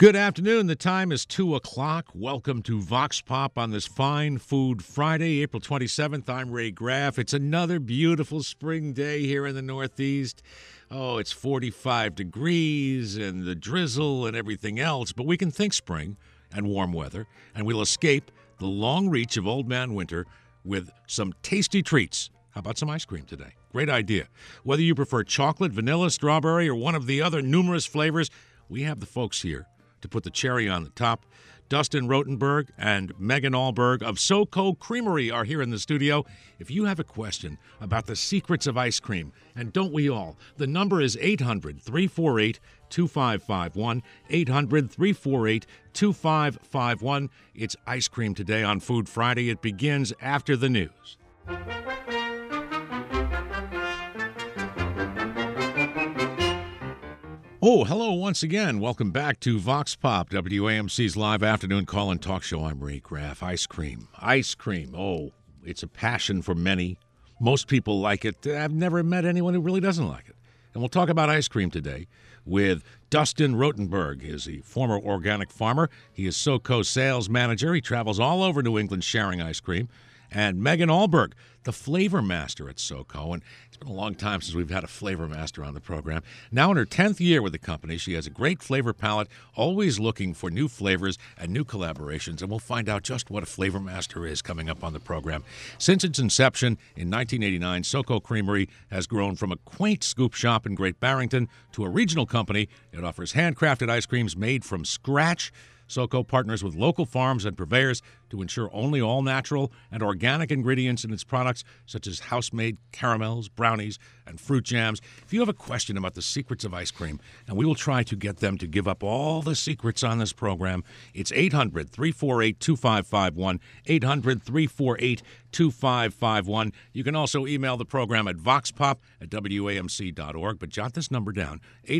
Good afternoon. The time is 2 o'clock. Welcome to Vox Pop on this fine Food Friday, April 27th. I'm Ray Graff. It's another beautiful spring day here in the Northeast. Oh, it's 45 degrees and the drizzle and everything else, but we can think spring and warm weather, and we'll escape the long reach of Old Man Winter with some tasty treats. How about some ice cream today? Great idea. Whether you prefer chocolate, vanilla, strawberry, or one of the other numerous flavors, we have the folks here to put the cherry on the top. Dustin Rotenberg and Megan Allberg of SoCo Creamery are here in the studio. If you have a question about the secrets of ice cream, and don't we all, the number is 800-348-2551, 800-348-2551. It's Ice Cream Today on Food Friday. It begins after the news. Oh, hello once again. Welcome back to Vox Pop, WAMC's live afternoon call and talk show. I'm Ray Graff. Ice cream. Ice cream. Oh, it's a passion for many. Most people like it. I've never met anyone who really doesn't like it. And we'll talk about ice cream today with Dustin Rotenberg. He is a former organic farmer. He is SoCo sales manager. He travels all over New England sharing ice cream. And Megan Allberg, the flavor master at SoCo. And it's been a long time since we've had a flavor master on the program. Now in her 10th year with the company, she has a great flavor palette, always looking for new flavors and new collaborations. And we'll find out just what a flavor master is coming up on the program. Since its inception in 1989, SoCo Creamery has grown from a quaint scoop shop in Great Barrington to a regional company. It offers handcrafted ice creams made from scratch. SoCo partners with local farms and purveyors to ensure only all-natural and organic ingredients in its products, such as house-made caramels, brownies, and fruit jams. If you have a question about the secrets of ice cream, and we will try to get them to give up all the secrets on this program, it's 800-348-2551, 800-348-2551. You can also email the program at voxpop@wamc.org, but jot this number down,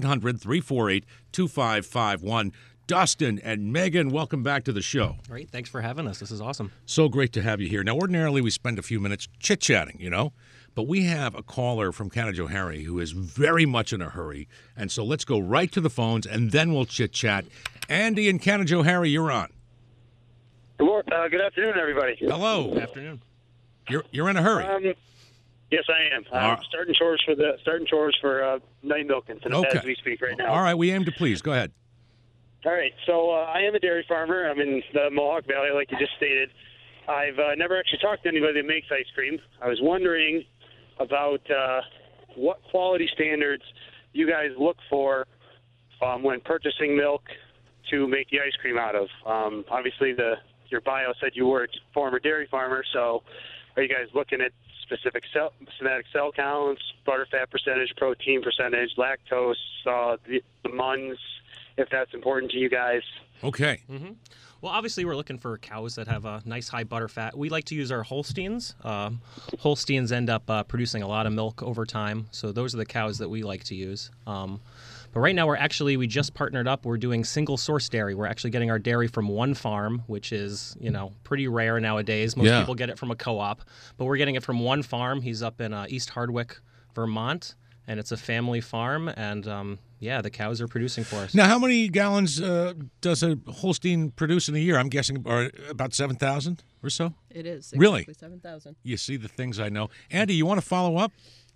800-348-2551. Dustin and Megan, welcome back to the show. Great. Thanks for having us. This is awesome. So great to have you here. Now, ordinarily, we spend a few minutes chit-chatting, but we have a caller from Canajoharie who is very much in a hurry, and so let's go right to the phones, and then we'll chit-chat. Andy in Canajoharie, you're on. Good afternoon, everybody. Hello. Good afternoon. You're in a hurry. Yes, I am. I'm starting chores for night milking as we speak right now. All right, we aim to please. Go ahead. All right, so I am a dairy farmer. I'm in the Mohawk Valley, like you just stated. I've never actually talked to anybody that makes ice cream. I was wondering about what quality standards you guys look for when purchasing milk to make the ice cream out of. Obviously, your bio said you were a former dairy farmer, so are you guys looking at specific somatic cell counts, butterfat percentage, protein percentage, lactose, the MUNs, if that's important to you guys? Okay. Mm-hmm. Well, obviously, we're looking for cows that have a nice high butter fat. We like to use our Holsteins. Holsteins end up producing a lot of milk over time, so those are the cows that we like to use. But right now, we just partnered up. We're doing single source dairy. We're actually getting our dairy from one farm, which is, pretty rare nowadays. Most people get it from a co-op, but we're getting it from one farm. He's up in East Hardwick, Vermont, and it's a family farm, and the cows are producing for us. Now, how many gallons does a Holstein produce in a year? I'm guessing about 7,000 or so? It is. Really? 7,000. You see the things I know. Andy, you want to follow up?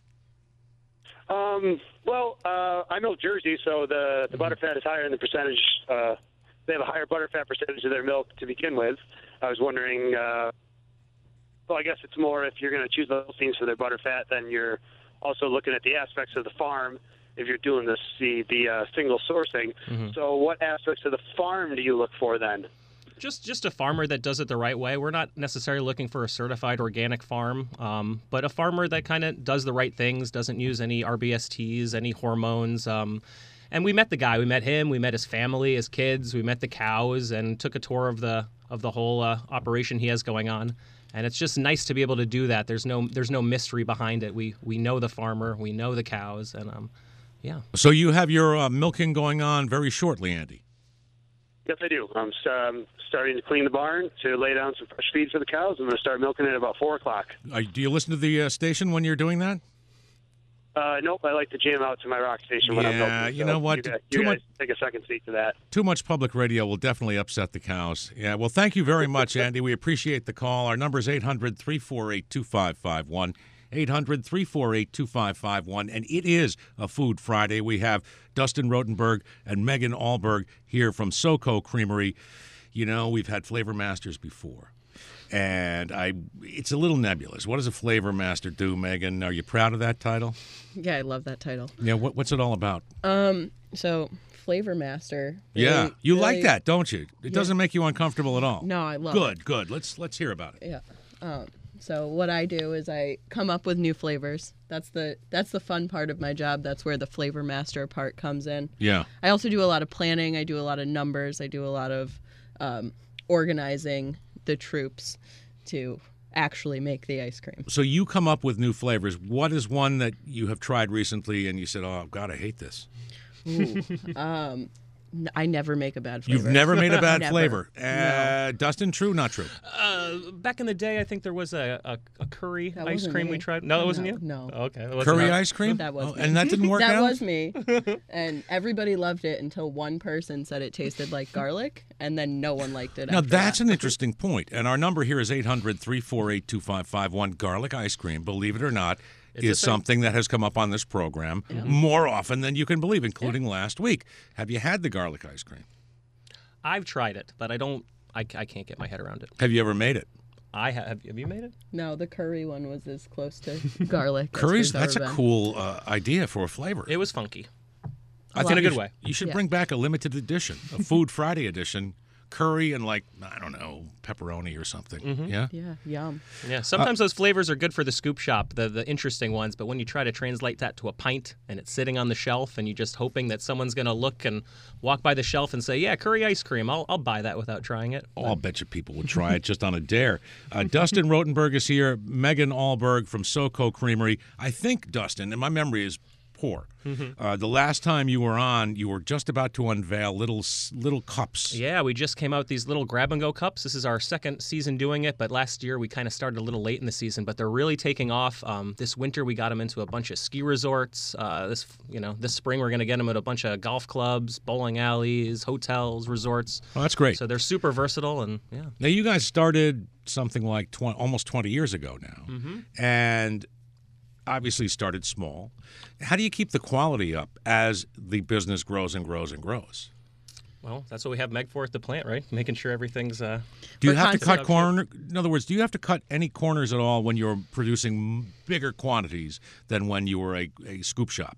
I milk Jersey, so the butterfat is higher in the percentage. They have a higher butterfat percentage of their milk to begin with. I was wondering, I guess it's more if you're going to choose the Holsteins for their butterfat, then you're also looking at the aspects of the farm if you're doing the single sourcing. Mm-hmm. So what aspects of the farm do you look for then? Just a farmer that does it the right way. We're not necessarily looking for a certified organic farm, but a farmer that kind of does the right things, doesn't use any RBSTs, any hormones. And we met the guy. We met him. We met his family, his kids. We met the cows and took a tour of the whole operation he has going on. And it's just nice to be able to do that. There's no mystery behind it. We know the farmer. We know the cows. And, So you have your milking going on very shortly, Andy? Yes, I do. I'm starting to clean the barn to lay down some fresh feed for the cows. I'm going to start milking at about 4 o'clock. Do you listen to the station when you're doing that? Nope, I like to jam out to my rock station when I'm milking. Yeah, you know what? You guys take a second seat to that. Too much public radio will definitely upset the cows. Yeah, well, thank you very much, Andy. We appreciate the call. Our number is 800-348-2551. 800-348-2551. And it is a Food Friday. We have Dustin Rotenberg and Megan Allberg here from SoCo Creamery. You know, we've had Flavor Masters before. And it's a little nebulous. What does a Flavor Master do, Megan? Are you proud of that title? Yeah, I love that title. Yeah, what's it all about? So Flavor Master. Yeah, you like that, don't you? It doesn't make you uncomfortable at all. No, I love it. Good. Let's hear about it. Yeah. So what I do is I come up with new flavors. That's the fun part of my job. That's where the Flavor Master part comes in. Yeah. I also do a lot of planning. I do a lot of numbers. I do a lot of organizing the troops to actually make the ice cream. So you come up with new flavors. What is one that you have tried recently and you said, oh, God, I hate this? Ooh. I never make a bad flavor. You've never made a bad Never. flavor. No. Dustin, true, not true? Back in the day, I think there was a curry That ice wasn't cream me. we tried. No, it wasn't you? No. Oh, okay. That wasn't Curry us. ice cream? That was me. And that didn't work That out? was me. And everybody loved it until one person said it tasted like garlic, and then no one liked it Now, after that's that. an interesting point. And our number here is 800-348-2551. Garlic ice cream, believe it or not, It's a is thing. something that has come up on this program more often than you can believe, including last week. Have you had the garlic ice cream? I've tried it, but I can't get my head around it. Have you ever made it? I have you made it? No, the curry one was as close to garlic. as Curry's, we've that's ever a been. cool idea for a flavor. It was funky. I in think a you good sh- way. You should Yeah. bring back a limited edition, a Food Friday edition, curry and I don't know, pepperoni or something. Yeah? Yeah, yum. Yeah, sometimes those flavors are good for the scoop shop, the interesting ones, but when you try to translate that to a pint and it's sitting on the shelf and you're just hoping that someone's going to look and walk by the shelf and say, yeah, curry ice cream, I'll buy that without trying it. Oh, I'll bet you people would try it just on a dare. Dustin Rotenberg is here, Megan Allberg from SoCo Creamery. I think, Dustin, and my memory is poor, the last time you were on, you were just about to unveil little cups. Yeah, we just came out with these little grab-and-go cups. This is our second season doing it, but last year we kind of started a little late in the season, but they're really taking off. This winter we got them into a bunch of ski resorts. This spring we're going to get them at a bunch of golf clubs, bowling alleys, hotels, resorts. Oh, that's great. So they're super versatile, and yeah. Now, you guys started something like almost 20 years ago now, and obviously started small. How do you keep the quality up as the business grows and grows and grows? Well, that's what we have Meg for at the plant, right? Making sure everything's... Do you We're have to cut constant- in other words, do you have to cut any corners at all when you're producing bigger quantities than when you were a scoop shop?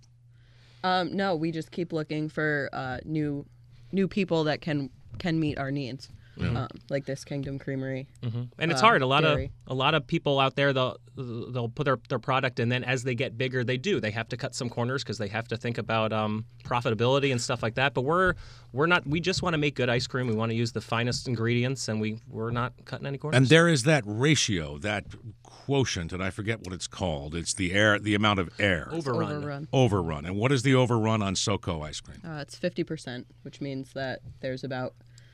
No, we just keep looking for new people that can meet our needs. Like this Kingdom Creamery. And it's hard. A lot dairy. of people out there, they'll put their product, and then as they get bigger, they have to cut some corners because they have to think about profitability and stuff like that. But we're not. We just want to make good ice cream. We want to use the finest ingredients, and we're not cutting any corners. And there is that ratio, that quotient, and I forget what it's called. It's the amount of air. overrun. Overrun. And what is the overrun on SoCo ice cream? It's 50%, which means that there's about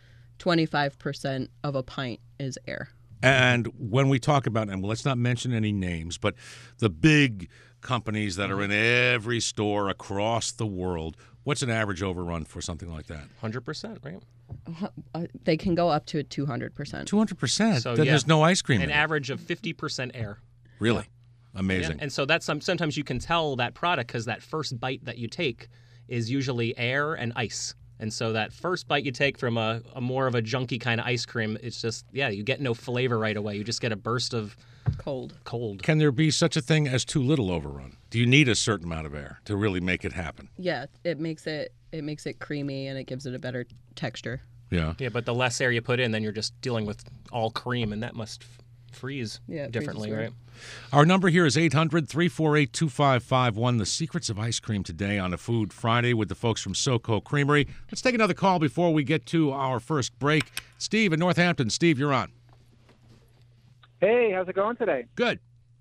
25% of a pint is air. And when we talk about, and let's not mention any names, but the big companies that are in every store across the world, what's an average overrun for something like that? 100%, right? They can go up to 200%. 200%. So, Then yeah, there's no ice cream An in it. average of 50% air. Really? Yeah. Amazing. And so that's sometimes you can tell that product because that first bite that you take is usually air and ice. And so that first bite you take from a more of a junky kind of ice cream, it's just, you get no flavor right away. You just get a burst of Cold. Can there be such a thing as too little overrun? Do you need a certain amount of air to really make it happen? Yeah, it makes it creamy and it gives it a better texture. Yeah. Yeah, but the less air you put in, then you're just dealing with all cream, and that must freeze Yeah, it differently, freezes right? Our number here is 800-348-2551. The secrets of ice cream today on a Food Friday with the folks from SoCo Creamery. Let's take another call before we get to our first break. Steve in Northampton. Steve, you're on. Hey, how's it going today? Good.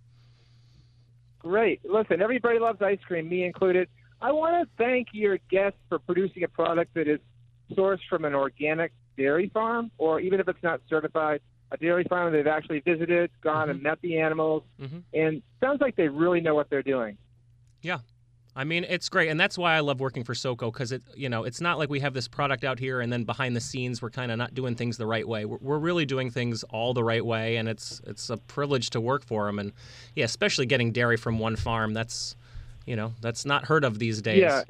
Great. Listen, everybody loves ice cream, me included. I want to thank your guests for producing a product that is sourced from an organic dairy farm, or even if it's not certified, a dairy farm they've actually visited, gone and met the animals, and sounds like they really know what they're doing. Yeah, I mean, it's great, and that's why I love working for SoCo, because it's not like we have this product out here and then behind the scenes we're kind of not doing things the right way. We're really doing things all the right way, and it's a privilege to work for them. And yeah, especially getting dairy from one farm, that's not heard of these days. Yeah,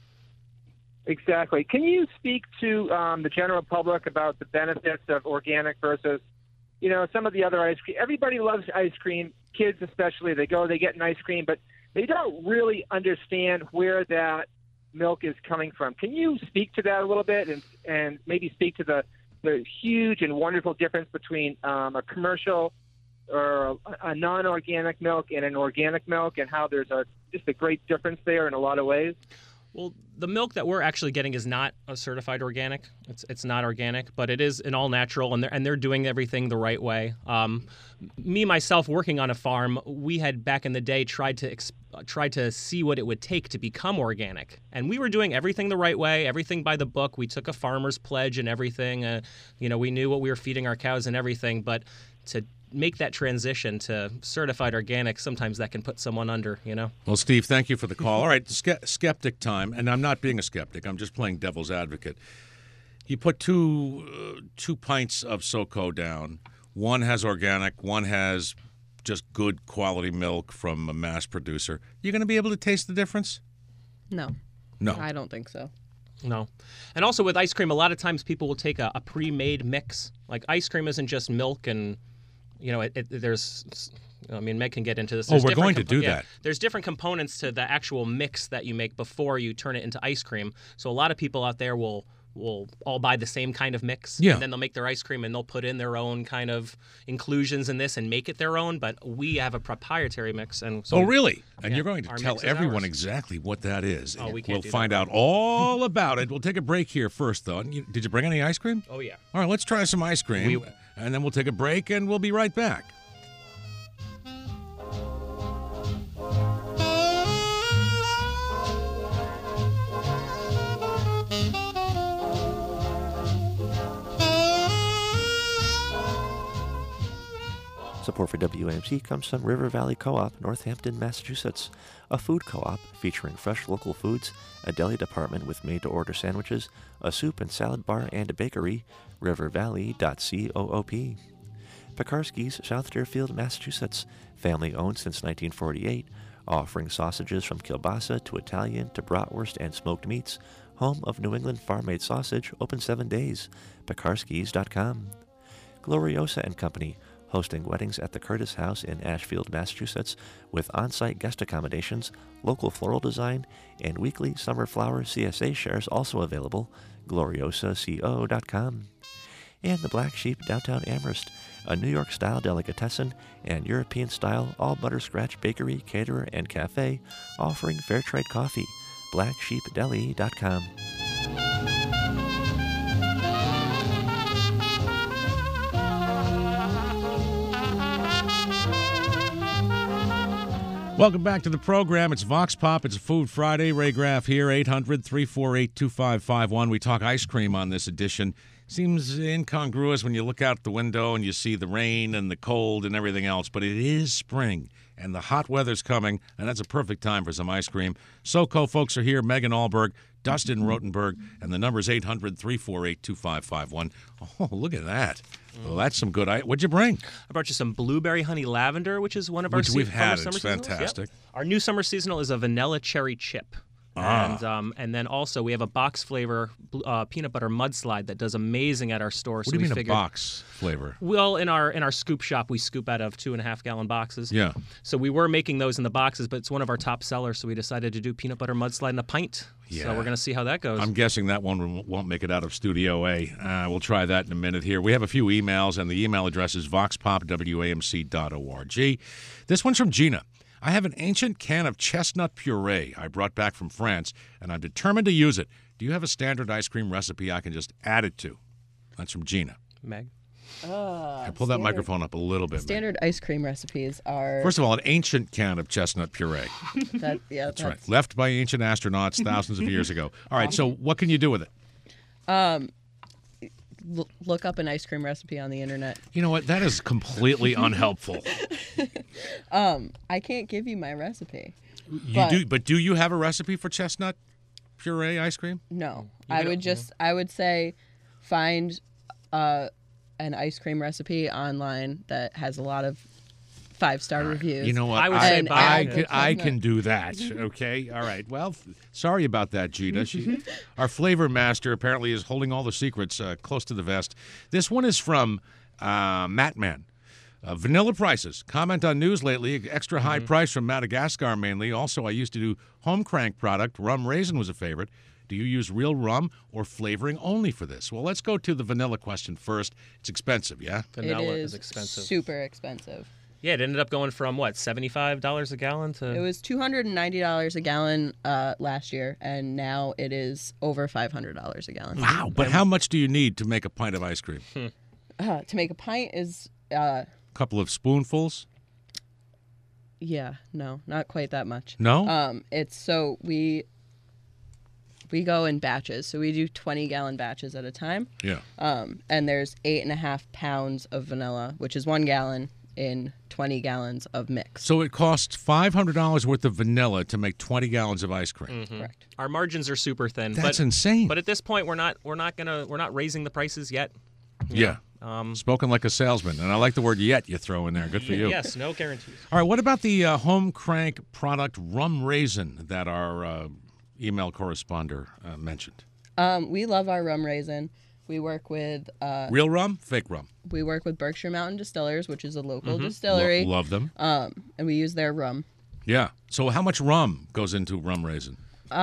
exactly. Can you speak to the general public about the benefits of organic versus, some of the other ice cream? Everybody loves ice cream, kids especially. They get an ice cream, but they don't really understand where that milk is coming from. Can you speak to that a little bit and maybe speak to the huge and wonderful difference between a commercial or a non-organic milk and an organic milk, and how there's just a great difference there in a lot of ways? Well, the milk that we're actually getting is not a certified organic. It's not organic, but it is an all natural, and they're doing everything the right way. Me myself, working on a farm, we had back in the day tried to see what it would take to become organic, and we were doing everything the right way, everything by the book. We took a farmer's pledge and everything. We knew what we were feeding our cows and everything, but to make that transition to certified organic, sometimes that can put someone under, Well, Steve, thank you for the call. All right, skeptic time, and I'm not being a skeptic. I'm just playing devil's advocate. You put two pints of SoCo down. One has organic, one has just good quality milk from a mass producer. You're going to be able to taste the difference? No. I don't think so. No. And also with ice cream, a lot of times people will take a pre-made mix. Like ice cream isn't just milk and there's, Meg can get into this. We're going to do that. There's different components to the actual mix that you make before you turn it into ice cream. So a lot of people out there will all buy the same kind of mix. Yeah. And then they'll make their ice cream and they'll put in their own kind of inclusions in this and make it their own. But we have a proprietary mix. And so really? And you're going to our tell mix is everyone ours. exactly what that is. Oh, we can't We'll do find that. out all about it. We'll take a break here first, though. Did you bring any ice cream? Oh, yeah. All right, let's try some ice cream, and then we'll take a break, and we'll be right back. Support for WAMC comes from River Valley Co-op, Northampton, Massachusetts, a food co-op featuring fresh local foods, a deli department with made-to-order sandwiches, a soup and salad bar, and a bakery, rivervalley.coop. Pekarski's, South Deerfield, Massachusetts, family-owned since 1948, offering sausages from kielbasa to Italian to bratwurst and smoked meats, home of New England farm-made sausage, open 7 days, pekarskis.com. Gloriosa & Company, hosting weddings at the Curtis House in Ashfield, Massachusetts, with on-site guest accommodations, local floral design, and weekly summer flower CSA shares also available, gloriosaco.com. And the Black Sheep Downtown Amherst, a New York-style delicatessen and European-style all-butterscratch bakery, caterer, and cafe, offering fair trade coffee, blacksheepdeli.com. Welcome back to the program. It's Vox Pop. It's Food Friday. Ray Graff here, 800-348-2551. We talk ice cream on this edition. Seems incongruous when you look out the window and you see the rain and the cold and everything else, but it is spring, and the hot weather's coming, and that's a perfect time for some ice cream. SoCo folks are here, Megan Allberg, Dustin Rotenberg, and the number's 800-348-2551. Oh, look at that. Well, that's some good ice. What'd you bring? I brought you some blueberry honey lavender, which is one of our we've had. summer It's seasonals. fantastic. Yep. Our new summer seasonal is a vanilla cherry chip. And then also we have a box flavor peanut butter mudslide that does amazing at our store. What do you mean a box flavor? Well, in our scoop shop, we scoop out of 2.5-gallon boxes. Yeah. So we were making those in the boxes, but it's one of our top sellers, so we decided to do peanut butter mudslide in a pint. Yeah. So we're going to see how that goes. I'm guessing that one won't make it out of Studio A. We'll try that in a minute here. We have a few emails, and the email address is voxpop@wamc.org. This one's from Gina. I have an ancient can of chestnut puree I brought back from France, and I'm determined to use it. Do you have a standard ice cream recipe I can just add it to? That's from Gina. Meg? Pull that microphone up a little bit. Standard ice cream recipes are... First of all, an ancient can of chestnut puree. That's right. Left by ancient astronauts thousands of years ago. All right, so what can you do with it? Look up an ice cream recipe on the internet. You know what? That is completely unhelpful. I can't give you my recipe. But do you have a recipe for chestnut puree ice cream? No, You I would say find an ice cream recipe online that has a lot of 5-star reviews. You know what? I would say buy I can do that. Okay. All right. Well, sorry about that, Gina. Our flavor master apparently is holding all the secrets close to the vest. This one is from Mattman. Vanilla prices. Comment on news lately. Extra high price from Madagascar mainly. Also, I used to do home crank product. Rum raisin was a favorite. Do you use real rum or flavoring only for this? Well, let's go to the vanilla question first. It's expensive, yeah? Vanilla it is expensive. Super expensive. Yeah, it ended up going from what, $75 a gallon to. It was $290 a gallon last year, and now it is over $500 a gallon. Wow. But how much do you need to make a pint of ice cream? To make a pint is, Couple of spoonfuls? yeah, no, not quite that much. No? It's so we go in batches, so we do 20-gallon batches at a time. Yeah. And there's 8.5 pounds of vanilla, which is 1 gallon in 20 gallons of mix. So it costs $500 worth of vanilla to make 20 gallons of ice cream. Correct. Our margins are super thin. That's but, insane. But at this point, we're not raising the prices yet. Yeah. Spoken like a salesman. And I like the word yet you throw in there. Good for you. Yes, no guarantees. All right. What about the home crank product rum raisin that our email correspondent mentioned? We love our rum raisin. We work with Real rum? Fake rum? Berkshire Mountain Distillers, which is a local distillery. Love them. And we use their rum. Yeah. So how much rum goes into rum raisin?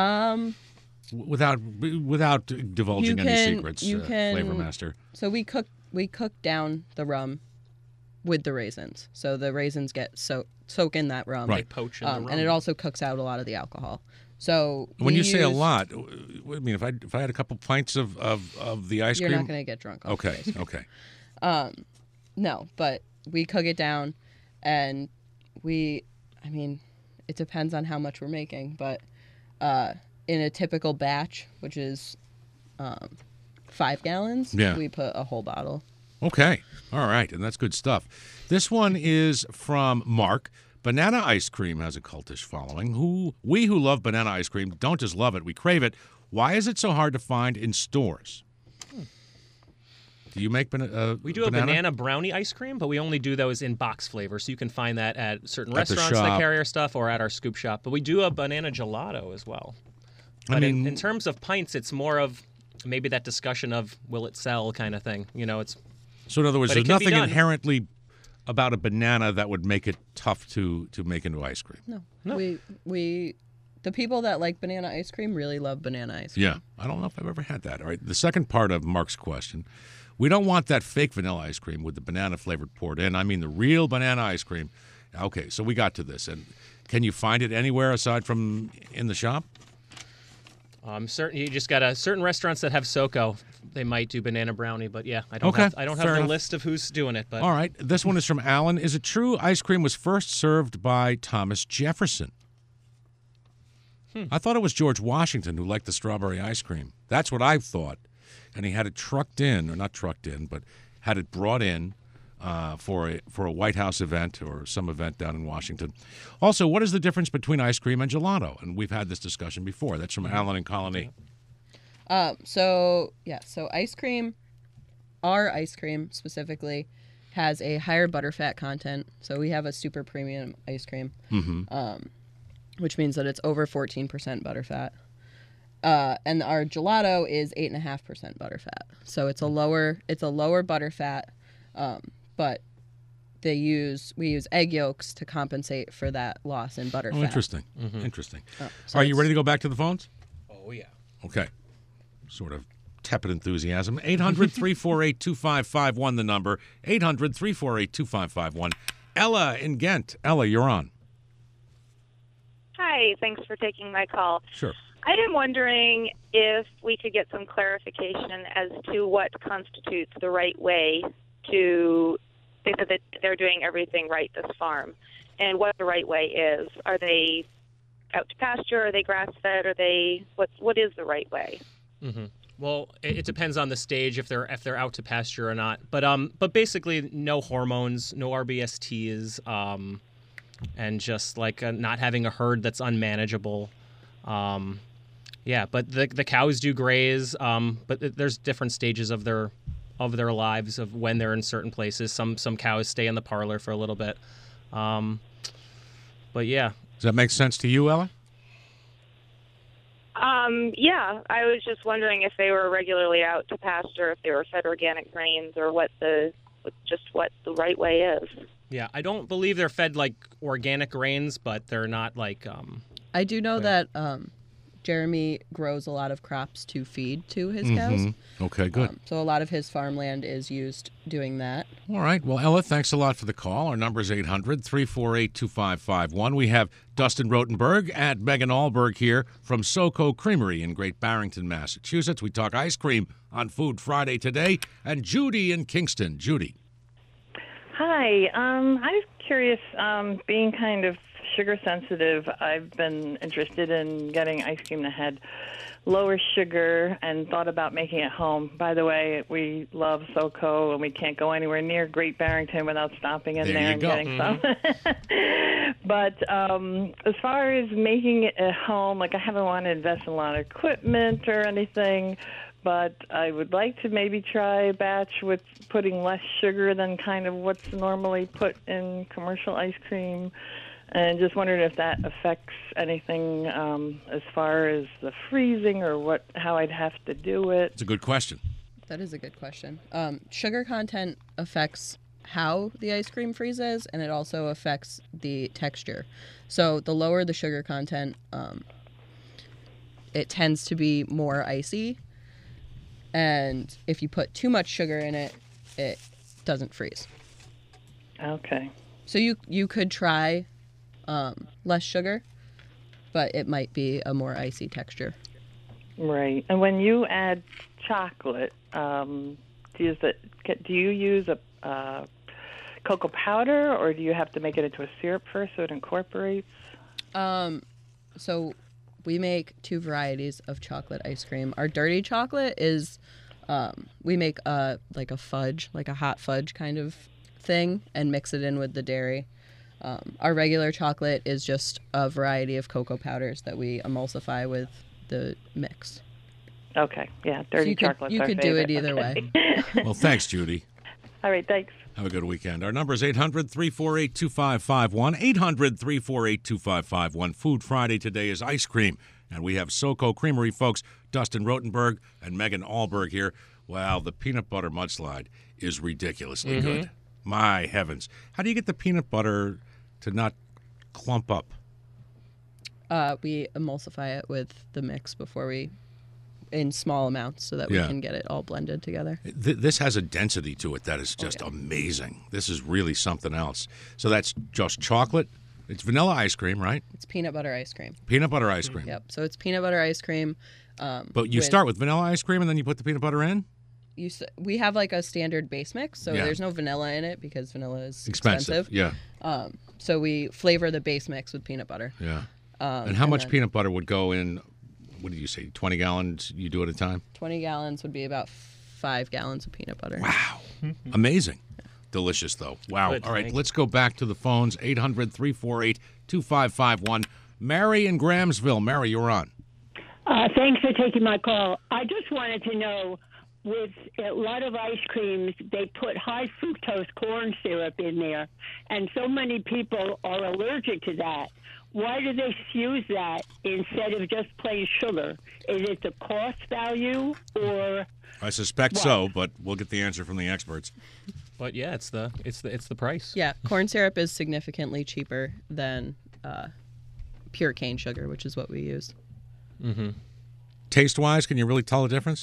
Without divulging any secrets, Flavor Master. So we cook down the rum with the raisins. So the raisins get soak in that rum. Right. Poach in the rum. And it also cooks out a lot of the alcohol. So When you say a lot, I mean, if I had a couple pints of the ice you're cream, not going to get drunk. Off okay, the ice okay. cream. No, but we cook it down, and it depends on how much we're making, but in a typical batch, which is 5 gallons, Yeah. we put a whole bottle. Okay. All right. And that's good stuff. This one is from Mark. Banana ice cream has a cultish following. We who love banana ice cream don't just love it, we crave it. Why is it so hard to find in stores? Do you make We do a banana brownie ice cream, but we only do those in box flavor, so you can find that at certain At the restaurants that shop. carry our stuff or at our scoop shop. But we do a banana gelato as well. But in terms of pints, it's more of maybe that discussion of will it sell kind of thing. It's So in other words, But there's it can be nothing done. inherently about a banana that would make it tough to make into ice cream. No. We the people that like banana ice cream really love banana ice cream. Yeah. I don't know if I've ever had that. All right. The second part of Mark's question. We don't want that fake vanilla ice cream with the banana flavored poured in. I mean the real banana ice cream. Okay, so we got to this. And can you find it anywhere aside from in the shop? certain you just got certain restaurants that have SoCo. They might do banana brownie, but yeah, I don't Okay, have fair the enough. list of who's doing it. But All right. This one is from Alan. Is it true ice cream was first served by Thomas Jefferson? I thought it was George Washington who liked the strawberry ice cream. That's what I thought. And he had it trucked in, or not trucked in, but had it brought in for a White House event or some event down in Washington. Also, what is the difference between ice cream and gelato? And we've had this discussion before. That's from Alan in Colony. So ice cream, our ice cream specifically, has a higher butterfat content. So we have a super premium ice cream, which means that it's over 14% butterfat. And our gelato is 8.5% butterfat. So it's a lower butterfat, but we use egg yolks to compensate for that loss in butterfat. Oh, interesting. Interesting. So Are you it's- ready to go back to the phones? oh yeah. Okay. Sort of tepid enthusiasm. 800-348-2551, the number. 800-348-2551. Ella in Ghent. Ella, you're on. Hi, thanks for taking my call. Sure. I am wondering if we could get some clarification as to what constitutes the right way to think that they're doing everything right this farm, and what the right way is. Are they out to pasture? Are they grass-fed? Are they what is the right way? Well, it depends on the stage if they're out to pasture or not. But basically, no hormones, no RBSTs. and just like not having a herd that's unmanageable. Yeah, but the cows do graze, but there's different stages of their lives of when they're in certain places. Some cows stay in the parlor for a little bit. But yeah. Does that make sense to you, Ella? Yeah, I was just wondering if they were regularly out to pasture, if they were fed organic grains, or what the right way is. Yeah, I don't believe they're fed like organic grains, but they're not like. I do know that Jeremy grows a lot of crops to feed to his cows. Okay, good. So a lot of his farmland is used doing that. All right. Well, Ella, thanks a lot for the call. Our number is 800-348-2551. We have Dustin Rotenberg and Megan Allberg here from SoCo Creamery in Great Barrington, Massachusetts. We talk ice cream on Food Friday today. And Judy in Kingston. Judy. Hi. I was curious, being kind of sugar sensitive, I've been interested in getting ice cream that had lower sugar and thought about making it home. By the way, we love SoCo, and we can't go anywhere near Great Barrington without stopping in there and getting some. But as far as making it at home, like I haven't wanted to invest in a lot of equipment or anything, but I would like to maybe try a batch with putting less sugar than kind of what's normally put in commercial ice cream. And just wondered if that affects anything as far as the freezing or how I'd have to do it. It's a good question. That is a good question. Sugar content affects how the ice cream freezes, and it also affects the texture. So the lower the sugar content, it tends to be more icy. And if you put too much sugar in it, it doesn't freeze. Okay. So you could try less sugar, but it might be a more icy texture. Right. And when you add chocolate, do you use a cocoa powder, or do you have to make it into a syrup first so it incorporates? So we make two varieties of chocolate ice cream. Our dirty chocolate is we make a fudge, like a hot fudge kind of thing, and mix it in with the dairy. Our regular chocolate is just a variety of cocoa powders that we emulsify with the mix. Okay, yeah, dirty chocolate. You could do it either way. Well, thanks, Judy. All right, thanks. Have a good weekend. Our number is 800-348-2551. 800-348-2551. Food Friday today is ice cream. And we have SoCo Creamery folks, Dustin Rotenberg and Megan Allberg here. Wow, the peanut butter mudslide is ridiculously good. My heavens. How do you get the peanut butter to not clump up? We emulsify it with the mix in small amounts so that we can get it all blended together. This has a density to it that is just amazing. This is really something else. So that's just chocolate. It's vanilla ice cream, right? It's peanut butter ice cream. Peanut butter ice cream. Yep. So it's peanut butter ice cream. But you start with vanilla ice cream and then you put the peanut butter in? We have like a standard base mix, so there's no vanilla in it because vanilla is expensive. Yeah. So we flavor the base mix with peanut butter. Yeah. And how much peanut butter would go in? What did you say? 20 gallons you do at a time? 20 gallons would be about 5 gallons of peanut butter. Wow. Amazing. Delicious, though. Wow. Good, all right, let's go back to the phones. 800-348-2551. Mary in Grahamsville. Mary, you're on. Thanks for taking my call. I just wanted to know, with a lot of ice creams, they put high fructose corn syrup in there, and so many people are allergic to that. Why do they use that instead of just plain sugar? Is it the cost value, or? I suspect so, but we'll get the answer from the experts. But yeah, it's the price. Yeah, corn syrup is significantly cheaper than pure cane sugar, which is what we use. Mm-hmm. Taste-wise, can you really tell the difference?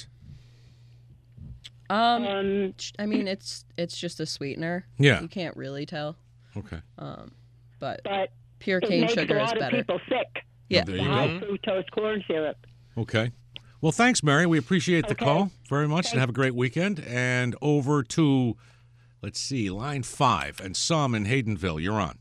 I mean, it's just a sweetener. Yeah. You can't really tell. Okay. But pure cane sugar is better. It makes a lot of people sick. Yeah. There you high go. fructose corn syrup. Okay. Well, thanks, Mary. We appreciate the call very much, and have a great weekend. And over to, let's see, line 5, and Sam in Haydenville. You're on.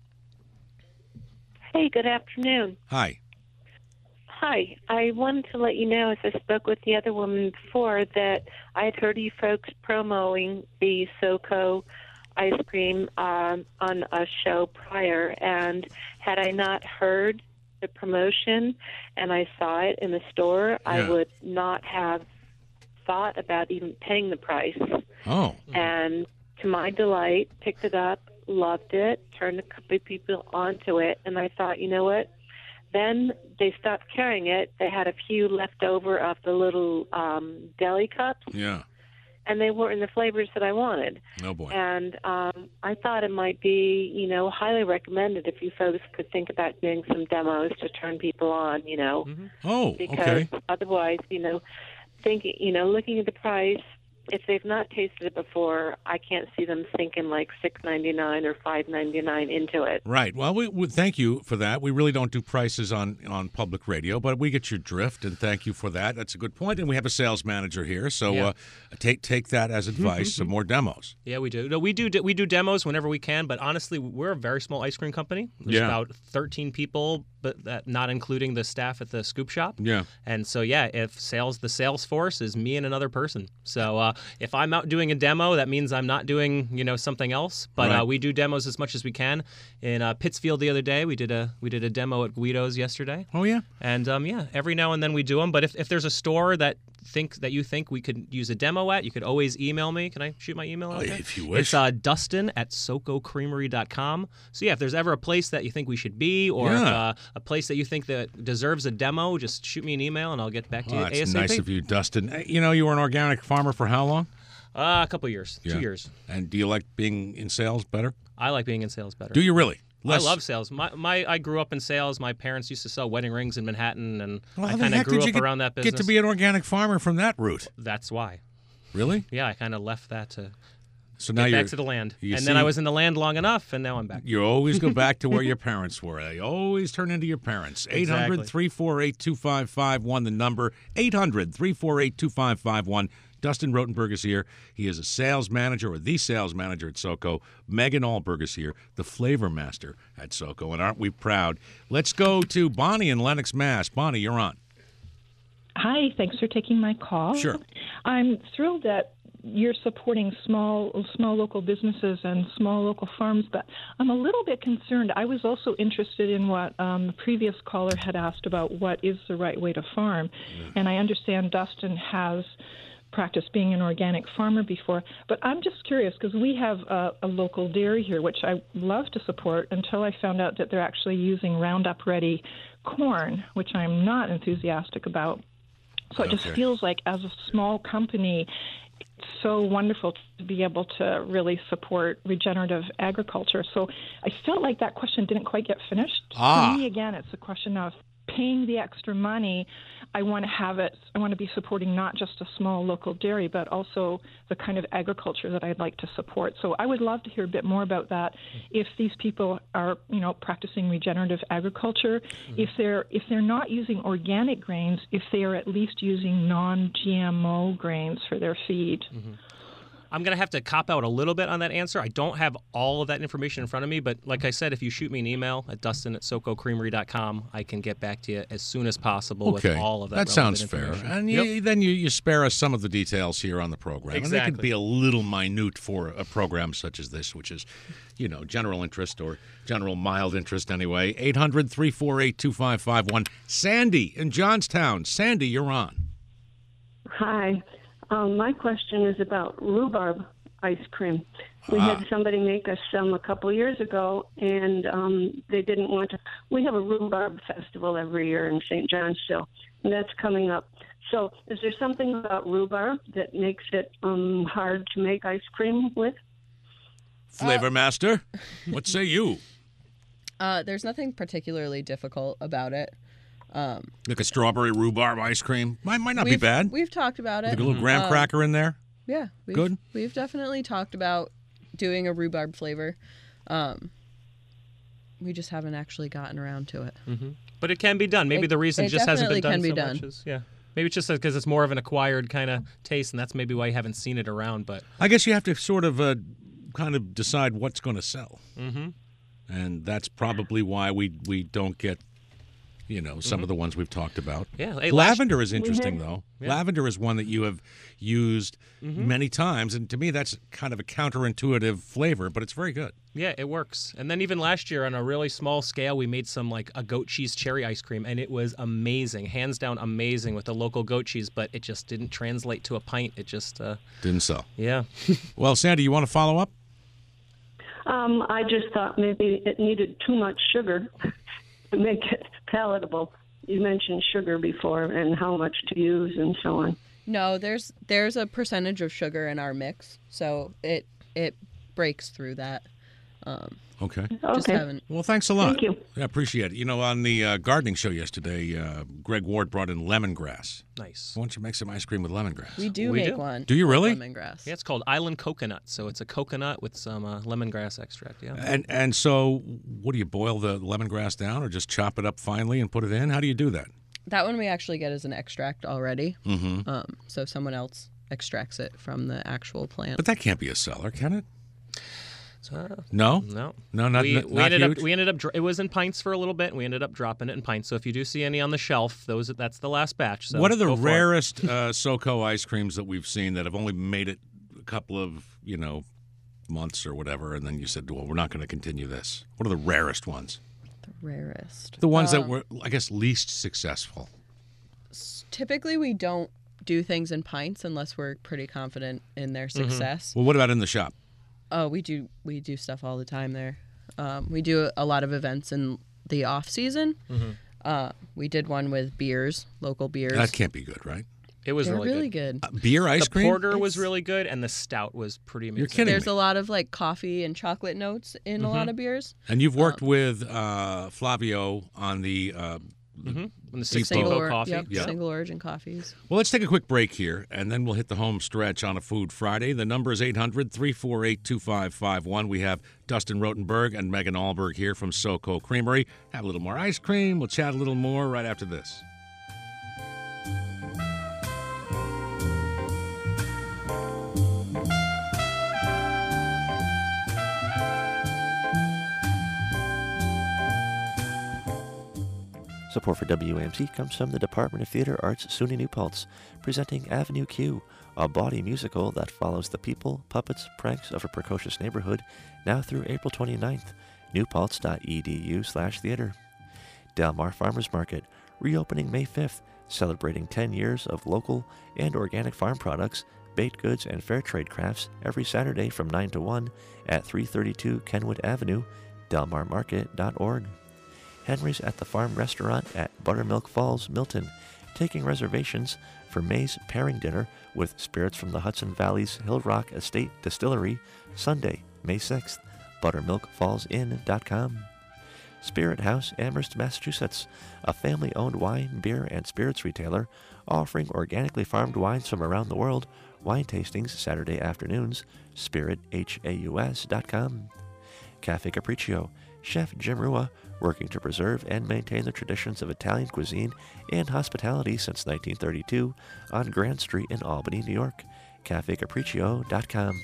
Hey, good afternoon. Hi. Hi. I wanted to let you know, as I spoke with the other woman before, that I had heard you folks promoting the SoCo ice cream on a show prior, and had I not heard the promotion and I saw it in the store, I would not have thought about even paying the price. Oh. And to my delight, picked it up, loved it, turned a couple of people onto it, and I thought, you know what? Then they stopped carrying it. They had a few left over of the little deli cups. Yeah. And they weren't in the flavors that I wanted. Oh, boy. And I thought it might be, highly recommended if you folks could think about doing some demos to turn people on, Oh, because okay. otherwise, thinking, looking at the price, if they've not tasted it before, I can't see them sinking like $6.99 or $5.99 into it. Right. Well, we thank you for that. We really don't do prices on public radio, but we get your drift, and thank you for that. That's a good point. And we have a sales manager here, so take that as advice. Some more demos. Yeah, we do. No, we do demos whenever we can, but honestly, we're a very small ice cream company. There's about 13 people, but that not including the staff at the scoop shop. Yeah. And so if the sales force is me and another person. So if I'm out doing a demo, that means I'm not doing something else. But we do demos as much as we can. In Pittsfield the other day, we did a demo at Guido's yesterday. Oh yeah. And every now and then we do them. But if there's a store that you think we could use a demo at, you could always email me. Can I shoot my email out there? If you wish. It's Dustin@SocoCreamery.com. So if there's ever a place that you think we should be, or a place that you think that deserves a demo, just shoot me an email and I'll get back to you That's ASAP. nice of you, Dustin. You were an organic farmer for how long? A couple years, 2 years. And do you like being in sales better? I like being in sales better. Do you really? I love sales. I grew up in sales. My parents used to sell wedding rings in Manhattan, and I How kind the of heck grew did up you around that business. get to be an organic farmer from that route? That's why. Really? Yeah, I kind of left that to So now get you're back to the land. you And see- then I was in the land long enough, and now I'm back. You always go back to where your parents were. They always turn into your parents. Exactly. 800-348-2551, the number. 800-348-2551. Dustin Rotenberg is here. He is a sales manager, or the sales manager at SoCo. Megan Allberg is here, the flavor master at SoCo. And aren't we proud? Let's go to Bonnie in Lenox, Mass. Bonnie, you're on. Hi, thanks for taking my call. Sure. I'm thrilled that you're supporting small local businesses and small local farms, but I'm a little bit concerned. I was also interested in what the previous caller had asked about what is the right way to farm, and I understand Dustin has practiced being an organic farmer before, but I'm just curious because we have a local dairy here, which I love to support until I found out that they're actually using Roundup Ready corn, which I'm not enthusiastic about. So it just feels like as a small company, it's so wonderful to be able to really support regenerative agriculture. So I felt like that question didn't quite get finished. For me, again, it's a question of paying the extra money. I want to be supporting not just a small local dairy, but also the kind of agriculture that I'd like to support. So I would love to hear a bit more about that. If these people are, practicing regenerative agriculture, if they're not using organic grains, if they are at least using non-GMO grains for their feed. I'm going to have to cop out a little bit on that answer. I don't have all of that information in front of me, but like I said, if you shoot me an email at dustin@sococreamery.com, I can get back to you as soon as possible with all of that. That sounds fair. information. And then you spare us some of the details here on the program. Exactly. And they can be a little minute for a program such as this, which is, general interest or general mild interest anyway. 800-348-2551. Sandy in Johnstown. Sandy, you're on. Hi. My question is about rhubarb ice cream. We had somebody make us some a couple years ago, and they didn't want to. We have a rhubarb festival every year in St. John still, and that's coming up. So is there something about rhubarb that makes it hard to make ice cream with? Flavor Master, what say you? There's nothing particularly difficult about it. Like a strawberry rhubarb ice cream. Might not be bad. We've talked about it. Like a little graham cracker in there. Yeah. Good. We've definitely talked about doing a rhubarb flavor. We just haven't actually gotten around to it. But it can be done. Maybe the reason it just hasn't been done can be so done. much is, maybe it's just because it's more of an acquired kind of taste, and that's maybe why you haven't seen it around. But I guess you have to sort of kind of decide what's going to sell. Mm-hmm. And that's probably why we don't get some of the ones we've talked about. Yeah. Hey, Lavender is interesting, though. Yeah. Lavender is one that you have used many times, and to me, that's kind of a counterintuitive flavor, but it's very good. Yeah, it works. And then even last year on a really small scale, we made some like a goat cheese cherry ice cream, and it was amazing, hands down amazing with the local goat cheese, but it just didn't translate to a pint. It just didn't sell. Yeah. Well, Sandy, you want to follow up? I just thought maybe it needed too much sugar to make it palatable. You mentioned sugar before and how much to use and so on. No, there's a percentage of sugar in our mix, so it breaks through that. Okay. Just haven't. Well, thanks a lot. Thank you. I appreciate it. On the gardening show yesterday, Greg Ward brought in lemongrass. Nice. Why don't you make some ice cream with lemongrass? We do make one. Do you really? Lemongrass. Yeah, it's called Island Coconut. So it's a coconut with some lemongrass extract. Yeah. And so, what do you boil the lemongrass down, or just chop it up finely and put it in? How do you do that? That one we actually get as an extract already. Mm-hmm. So someone else extracts it from the actual plant. But that can't be a seller, can it? No, not we not ended huge? up. We ended up. It was in pints for a little bit, and we ended up dropping it in pints. So if you do see any on the shelf, that's the last batch. So what are the go for it. rarest SoCo ice creams that we've seen that have only made it a couple of months or whatever, and then you said, well, we're not going to continue this? What are the rarest ones? The rarest. The ones that were, I guess, least successful. Typically, we don't do things in pints unless we're pretty confident in their success. Well, what about in the shop? Oh, we do stuff all the time there. We do a lot of events in the off season. We did one with beers, local beers. That can't be good, right? It was They're really good. Beer ice cream? The porter was really good, and the stout was pretty amazing. You're kidding There's me. a lot of like coffee and chocolate notes in a lot of beers. And you've worked with Flavio on the the single coffee. Yep, single origin coffees. Well, let's take a quick break here, and then we'll hit the home stretch on a Food Friday. The number is 800-348-2551. We have Dustin Rotenberg and Megan Allberg here from SoCo Creamery. Have a little more ice cream. We'll chat a little more right after this. Support for WAMC comes from the Department of Theater Arts SUNY New Paltz, presenting Avenue Q, a bawdy musical that follows the people, puppets, pranks of a precocious neighborhood, now through April 29th. newpaltz.edu/theater. Del Mar Farmers Market, reopening May 5th, celebrating 10 years of local and organic farm products, baked goods, and fair trade crafts every Saturday from 9 to 1 at 332 Kenwood Avenue, delmarmarket.org. Henry's at the Farm Restaurant at Buttermilk Falls, Milton, taking reservations for May's pairing dinner with spirits from the Hudson Valley's Hill Rock Estate Distillery, Sunday, May 6th, buttermilkfallsinn.com. Spirit House, Amherst, Massachusetts, a family-owned wine, beer, and spirits retailer offering organically farmed wines from around the world, wine tastings Saturday afternoons, spirithaus.com. Cafe Capriccio, Chef Jim Rua, working to preserve and maintain the traditions of Italian cuisine and hospitality since 1932 on Grand Street in Albany, New York. CafeCapriccio.com.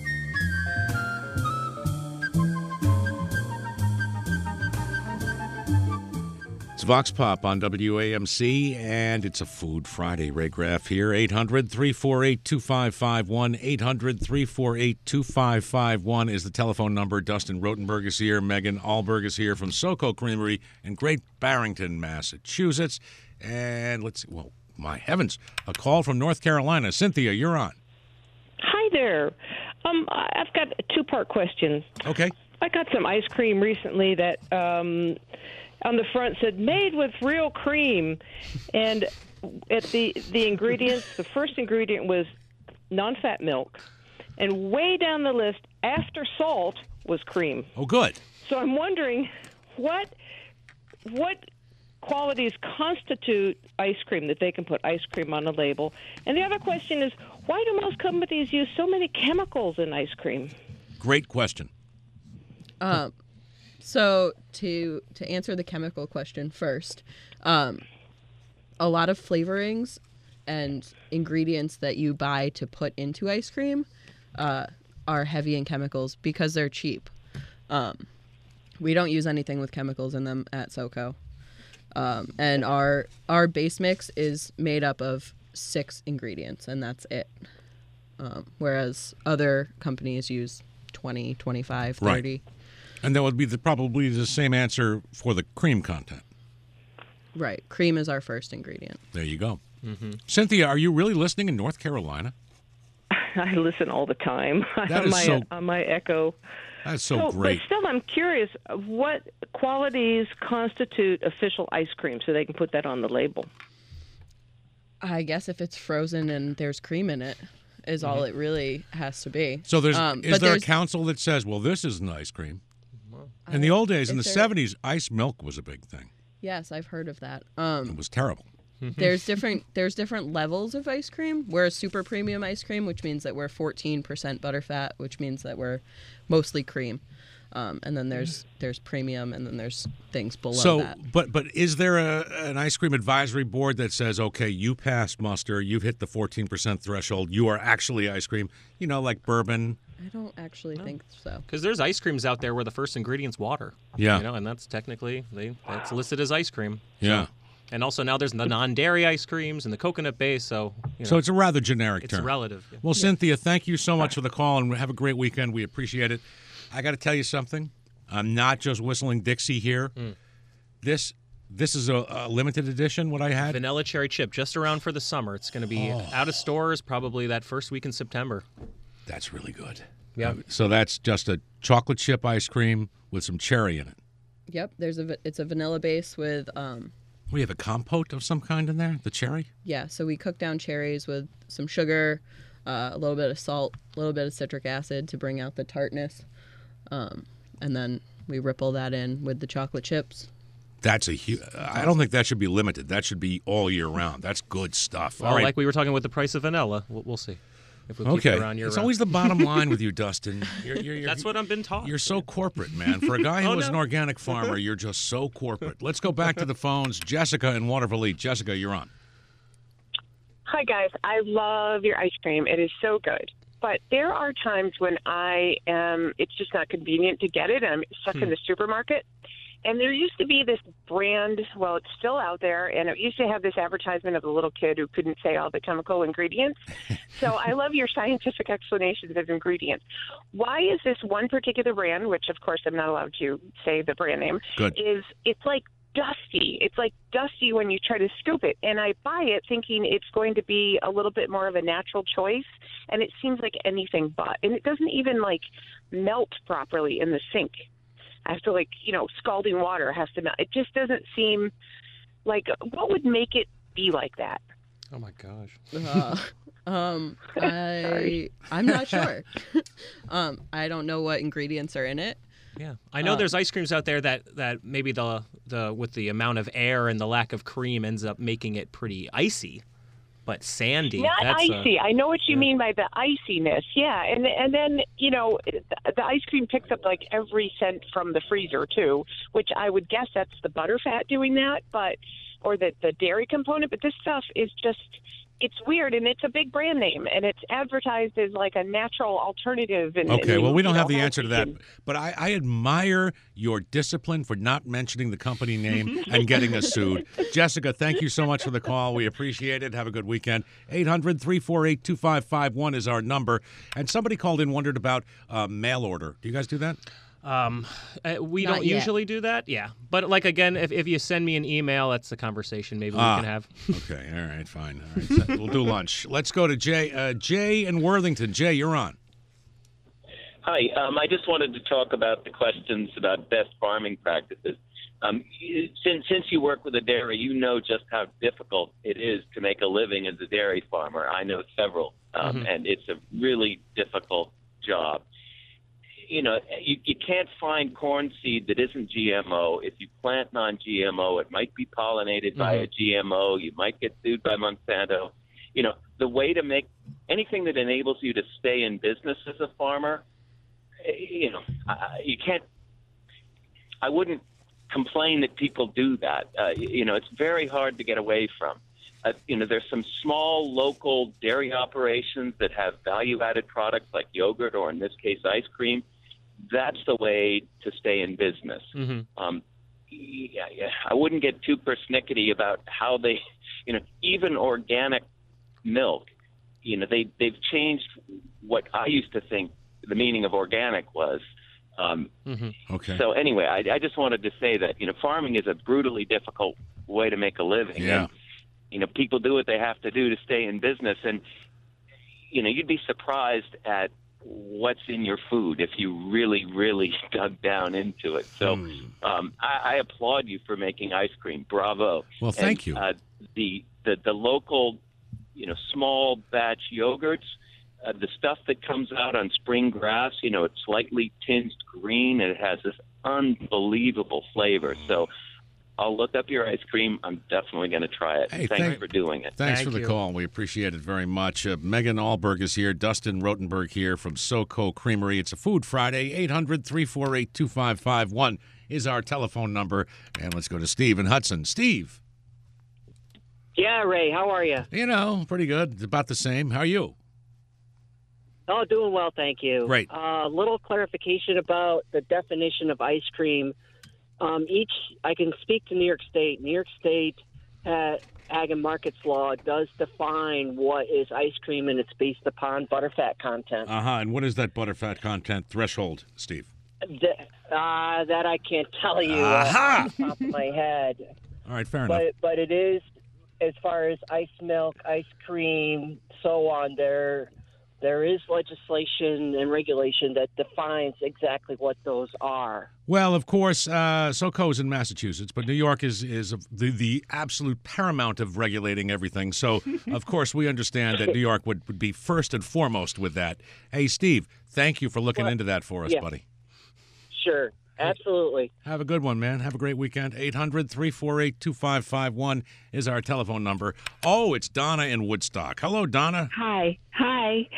It's Vox Pop on WAMC, and it's a Food Friday. Ray Graff here, 800-348-2551. 800-348-2551 is the telephone number. Dustin Rotenberg is here. Megan Allberg is here from SoCo Creamery in Great Barrington, Massachusetts. And let's see, well, my heavens, a call from North Carolina. Cynthia, you're on. Hi there. I've got a two-part question. Okay. I got some ice cream recently that on the front said made with real cream, and at the ingredients, the first ingredient was non-fat milk, and way down the list after salt was cream. Oh, good. So I'm wondering what qualities constitute ice cream that they can put ice cream on a label. And the other question is, why do most companies use so many chemicals in ice cream? Great question. So to answer the chemical question first, a lot of flavorings and ingredients that you buy to put into ice cream are heavy in chemicals because they're cheap. We don't use anything with chemicals in them at SoCo. And our base mix is made up of 6 ingredients, and that's it. Whereas other companies use 20, 25, 30. Right. And that would be probably the same answer for the cream content. Right. Cream is our first ingredient. There you go. Mm-hmm. Cynthia, are you really listening in North Carolina? I listen all the time. That is on my Echo. That's so great. But still, I'm curious, what qualities constitute official ice cream so they can put that on the label? I guess if it's frozen and there's cream in it is all it really has to be. So is there a council that says, well, this isn't ice cream? In the old days, in the 70s, ice milk was a big thing. Yes, I've heard of that. It was terrible. There's different levels of ice cream. We're a super premium ice cream, which means that we're 14% butterfat, which means that we're mostly cream. And then there's premium, and then there's things below that. But is there an ice cream advisory board that says, okay, you passed muster, you've hit the 14% threshold, you are actually ice cream, like bourbon? I don't actually think so. Because there's ice creams out there where the first ingredient's water. Yeah. And that's technically, that's listed as ice cream. Yeah. And also now there's the non-dairy ice creams and the coconut base, so... So it's a rather generic term. It's relative. Yeah. Well, Cynthia, thank you so much for the call, and have a great weekend. We appreciate it. I got to tell you something. I'm not just whistling Dixie here. This is a limited edition, what I had. Vanilla cherry chip, just around for the summer. It's going to be out of stores probably that first week in September. That's really good. Yeah. So that's just a chocolate chip ice cream with some cherry in it. Yep. It's a vanilla base with... We have a compote of some kind in there, the cherry? Yeah, so we cook down cherries with some sugar, a little bit of salt, a little bit of citric acid to bring out the tartness. And then we ripple that in with the chocolate chips. That's I don't think that should be limited. That should be all year round. That's good stuff. Well, all right. Like we were talking with the price of vanilla, we'll see. If we'll keep it around year it's round. always the bottom line with you, Dustin. That's what I've been taught. You're so corporate, man. For a guy who was an organic farmer, you're just so corporate. Let's go back to the phones. Jessica in Waterville. Jessica, you're on. Hi, guys. I love your ice cream. It is so good. But there are times when it's just not convenient to get it. I'm stuck in the supermarket. And there used to be this brand, well, it's still out there, and it used to have this advertisement of the little kid who couldn't say all the chemical ingredients. So I love your scientific explanations of ingredients. Why is this one particular brand, which of course I'm not allowed to say the brand name, it's like dusty. It's like dusty when you try to scoop it. And I buy it thinking it's going to be a little bit more of a natural choice, and it seems like anything but. And it doesn't even melt properly in the sink. I have to scalding water has to melt. It just doesn't seem like, what would make it be like that? Oh my gosh. I'm not sure. I don't know what ingredients are in it. Yeah, I know there's ice creams out there that maybe the with the amount of air and the lack of cream ends up making it pretty icy. But sandy. Not icy. I know what you mean by the iciness. Yeah, and then the ice cream picks up every scent from the freezer too, which I would guess that's the butterfat doing that, or the dairy component. But this stuff is just, it's weird, and it's a big brand name, and it's advertised as a natural alternative. Well, we don't have the answer to that, but I admire your discipline for not mentioning the company name and getting us sued. Jessica, thank you so much for the call. We appreciate it. Have a good weekend. 800-348-2551 is our number. And somebody called in, wondered about mail order. Do you guys do that? We don't usually do that, yeah. But again, if you send me an email, that's a conversation maybe we can have. Okay, all right, fine. All right, so we'll do lunch. Let's go to Jay. Jay in Worthington. Jay, you're on. Hi, I just wanted to talk about the questions about best farming practices. Since you work with a dairy, you know just how difficult it is to make a living as a dairy farmer. I know several, and it's a really difficult job. You can't find corn seed that isn't GMO. If you plant non-GMO, it might be pollinated by a GMO. You might get sued by Monsanto. The way to make anything that enables you to stay in business as a farmer, you can't. I wouldn't complain that people do that. It's very hard to get away from. There's some small local dairy operations that have value-added products like yogurt or, in this case, ice cream. That's the way to stay in business. I wouldn't get too persnickety about how they, even organic milk, they've changed what I used to think the meaning of organic was. Okay. So anyway, I just wanted to say that, farming is a brutally difficult way to make a living. Yeah. And, people do what they have to do to stay in business. And, you'd be surprised at what's in your food if you really, really dug down into it. So I applaud you for making ice cream. Bravo. Well, thank you. The local, small batch yogurts, the stuff that comes out on spring grass, it's slightly tinged green and it has this unbelievable flavor. So I'll look up your ice cream. I'm definitely going to try it. Hey, Thanks for doing it. Thanks for the call. We appreciate it very much. Megan Allberg is here. Dustin Rotenberg here from SoCo Creamery. It's a Food Friday. 800-348-2551 is our telephone number. And let's go to Steve in Hudson. Steve. Yeah, Ray, how are you? Pretty good. It's about the same. How are you? Oh, doing well, thank you. Great. Little clarification about the definition of ice cream. I can speak to New York State. New York State Ag and Markets Law does define what is ice cream, and it's based upon butterfat content. And what is that butterfat content threshold, Steve? That I can't tell you off the top of my head. All right, fair enough. But it is, as far as ice milk, ice cream, so on, there is legislation and regulation that defines exactly what those are. Well, of course, SoCo is in Massachusetts, but New York is the absolute paramount of regulating everything. So, of course, we understand that New York would be first and foremost with that. Hey, Steve, thank you for looking into that for us, buddy. Sure. Absolutely. Have a good one, man. Have a great weekend. 800-348-2551 is our telephone number. Oh, it's Donna in Woodstock. Hello, Donna. Hi. Hi.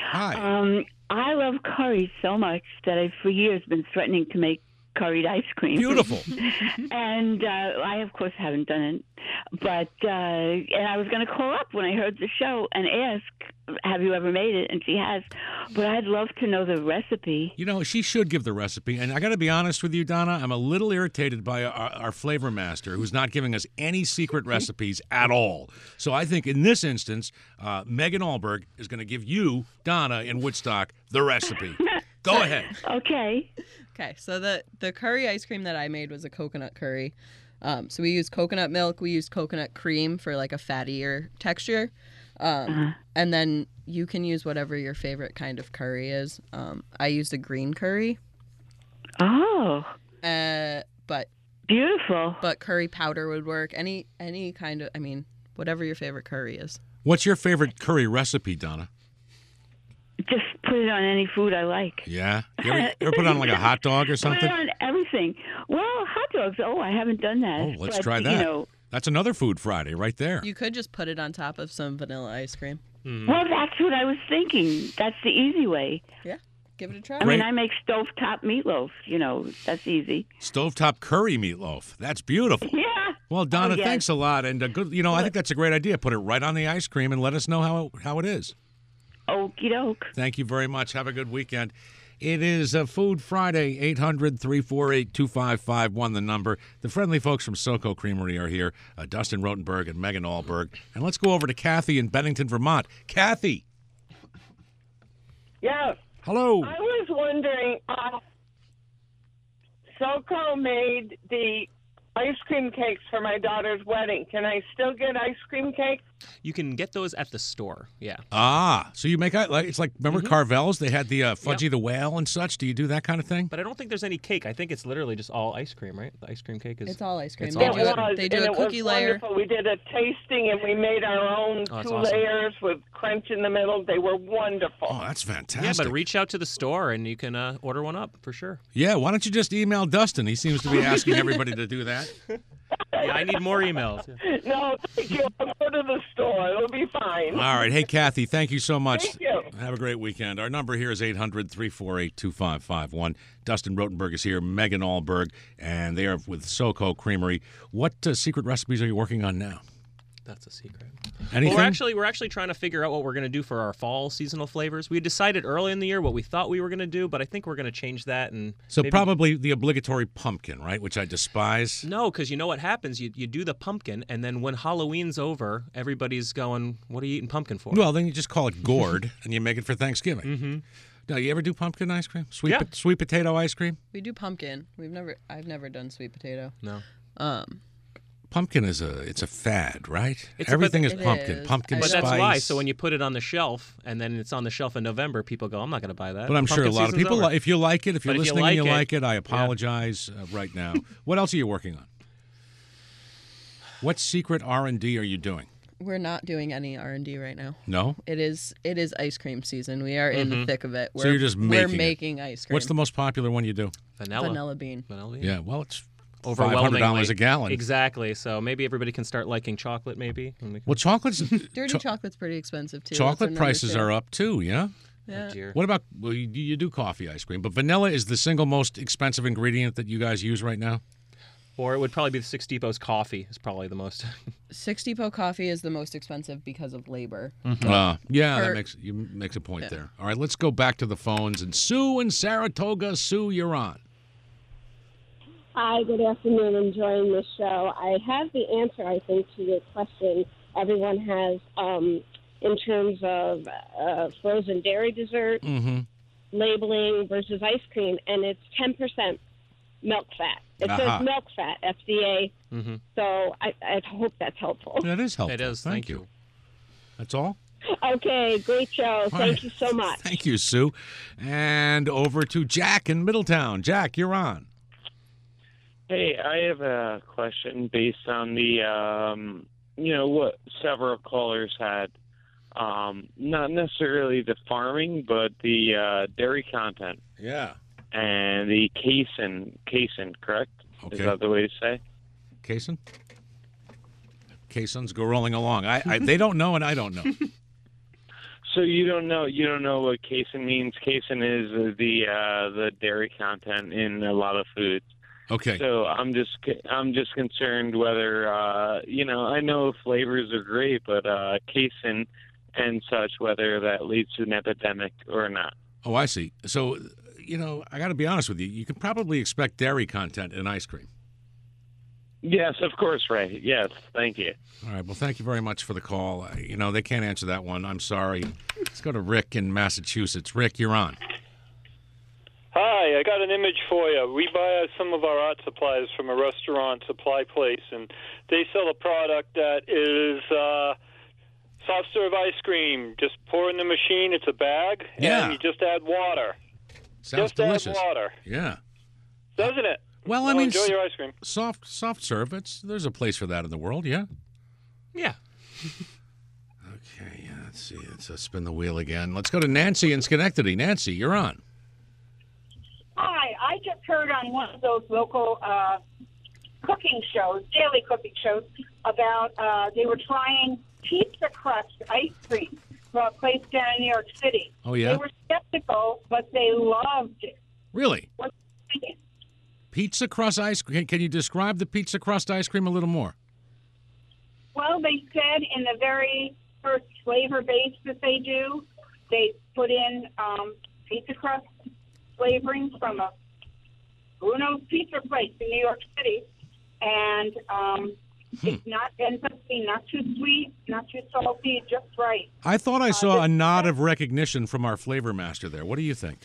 I love curry so much that I've for years been threatening to make curried ice cream. Beautiful. And I, of course, haven't done it. But and I was going to call up when I heard the show and ask, have you ever made it? And she has. But I'd love to know the recipe. She should give the recipe. And I got to be honest with you, Donna, I'm a little irritated by our flavor master who's not giving us any secret recipes at all. So I think in this instance, Megan Allberg is going to give you, Donna in Woodstock, the recipe. Go ahead. Okay. Okay, so the curry ice cream that I made was a coconut curry. So we used coconut milk, we used coconut cream for like a fattier texture. And then you can use whatever your favorite kind of curry is. I used a green curry. Oh. But beautiful. But curry powder would work. Any kind of, whatever your favorite curry is. What's your favorite curry recipe, Donna? Just put it on any food I like. Yeah? You ever put it on like a hot dog or something? Put it on everything. Well, hot dogs. Oh, I haven't done that. Oh, let's try that. That's another Food Friday right there. You could just put it on top of some vanilla ice cream. Well, that's what I was thinking. That's the easy way. Yeah, give it a try. I mean, I make stovetop meatloaf. That's easy. Stovetop curry meatloaf. That's beautiful. Yeah. Well, Donna, yes. thanks a lot. And good. I think that's a great idea. Put it right on the ice cream and let us know how it is. Okie doke. Thank you very much. Have a good weekend. It is Food Friday, 800-348-2551, the number. The friendly folks from SoCo Creamery are here, Dustin Rotenberg and Megan Allberg. And let's go over to Kathy in Bennington, Vermont. Kathy. Yes. Hello. I was wondering, SoCo made the ice cream cakes for my daughter's wedding. Can I still get ice cream cakes? You can get those at the store, yeah. So you make it's like, remember Carvel's? They had the Fudgy the Whale and such. Do you do that kind of thing? But I don't think there's any cake. I think it's literally just all ice cream, right? The ice cream cake is... It's all ice cream. They do a cookie layer. Wonderful. We did a tasting, and we made our own two awesome. layers with crunch in the middle. They were wonderful. Oh, that's fantastic. Yeah, but reach out to the store, and you can order one up, for sure. Yeah, why don't you just email Dustin? He seems to be asking everybody to do that. Yeah, I need more emails. No, thank you. I'll go to the store. It'll be fine. All right. Hey, Kathy, thank you so much. Thank you. Have a great weekend. Our number here is 800-348-2551. Dustin Rotenberg is here, Megan Allberg, and they are with SoCo Creamery. What secret recipes are you working on now? That's a secret. Anything? Well, we're actually trying to figure out what we're going to do for our fall seasonal flavors. We decided early in the year what we thought we were going to do, but I think we're going to change that. And So maybe... probably the obligatory pumpkin, right? Which I despise. No, because you know what happens? You do the pumpkin, and then when Halloween's over, everybody's going, what are you eating pumpkin for? Well, then you just call it gourd, and you make it for Thanksgiving. Mm-hmm. Now, you ever do pumpkin ice cream? Sweet potato ice cream? We do pumpkin. I've never done sweet potato. No. Pumpkin is a fad, right? It's Everything is It pumpkin. is. Pumpkin But spice. that's why. So when you put it on the shelf, and then it's on the shelf in November, people go, I'm not going to buy that. But I'm sure a Pumpkin lot of season's people, over. if you like it, if you're But listening and you like like it, I apologize right now. What else are you working on? What secret R&D are you doing? We're not doing any R&D right now. No? It is ice cream season. We are in the thick of it. So you're just making We're making ice cream. What's the most popular one you do? Vanilla bean. Yeah, well, it's Overwhelmingly. $500 a gallon. Exactly. So maybe everybody can start liking chocolate, maybe. Well, chocolate's... Dirty chocolate's pretty expensive, too. Chocolate That's prices another are up, too, yeah? Yeah. What about, well, you do coffee ice cream, but vanilla is the single most expensive ingredient that you guys use right now? Or it would probably be the Six Depot's coffee is probably the most. Six Depot coffee is the most expensive because of labor. Yeah, that makes a point there. All right, let's go back to the phones. And Sue in Saratoga. Sue, you're on. Hi, good afternoon. Enjoying the show. I have the answer, I think, to the question everyone has in terms of frozen dairy dessert, labeling versus ice cream, and it's 10% milk fat. It says milk fat, FDA. So I hope that's helpful. That is helpful. It is. Thank you. That's all? Okay, great show. Thank you so much. Thank you, Sue. And over to Jack in Middletown. Jack, you're on. Hey, I have a question based on the, what several callers had. Not necessarily the farming, but the dairy content. Yeah. And the casein, correct? Okay. Is that the way to say? Casein? Caisins go rolling along. They don't know, and I don't know. So you don't know what casein means. Casein is the dairy content in a lot of foods. Okay. So I'm just concerned whether I know flavors are great, but casein and such, whether that leads to an epidemic or not. Oh, I see. So, I got to be honest with you. You can probably expect dairy content in ice cream. Yes, of course, Ray. Yes, thank you. All right. Well, thank you very much for the call. They can't answer that one. I'm sorry. Let's go to Rick in Massachusetts. Rick, you're on. Hi, I got an image for you. We buy some of our art supplies from a restaurant supply place, and they sell a product that is soft serve ice cream. Just pour in the machine. It's a bag, and you just add water. Sounds just delicious. Add water. Yeah. Doesn't it? Well, I mean, enjoy your ice cream. Soft serve. There's a place for that in the world. Yeah. Yeah. Okay. Yeah. Let's see. Let's spin the wheel again. Let's go to Nancy in Schenectady. Nancy, you're on. Hi, I just heard on one of those local cooking shows, daily cooking shows, about they were trying pizza crust ice cream from a place down in New York City. Oh, yeah? They were skeptical, but they loved it. Really? What's your opinion? Pizza crust ice cream. Can you describe the pizza crust ice cream a little more? Well, they said in the very first flavor base that they do, they put in pizza crust flavoring from a Bruno's Pizza place in New York City, and it ends up being not too sweet, not too salty, just right. I thought I saw a nod of recognition from our flavor master there. What do you think?